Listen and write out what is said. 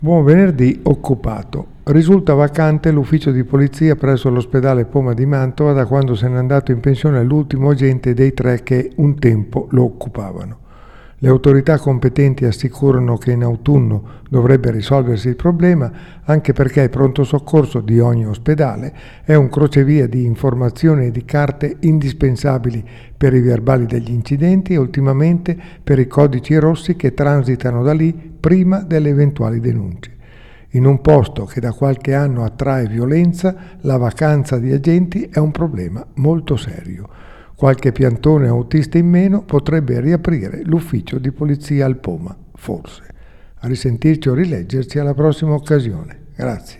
Buon venerdì occupato. Risulta vacante l'ufficio di polizia presso l'ospedale Poma di Mantova da quando se n'è andato in pensione l'ultimo agente dei 3 che un tempo lo occupavano. Le autorità competenti assicurano che in autunno dovrebbe risolversi il problema, anche perché il pronto soccorso di ogni ospedale è un crocevia di informazioni e di carte indispensabili per i verbali degli incidenti e ultimamente per i codici rossi che transitano da lì prima delle eventuali denunce. In un posto che da qualche anno attrae violenza, la vacanza di agenti è un problema molto serio. Qualche piantone autista in meno potrebbe riaprire l'ufficio di polizia al Poma, forse. A risentirci o rileggerci alla prossima occasione. Grazie.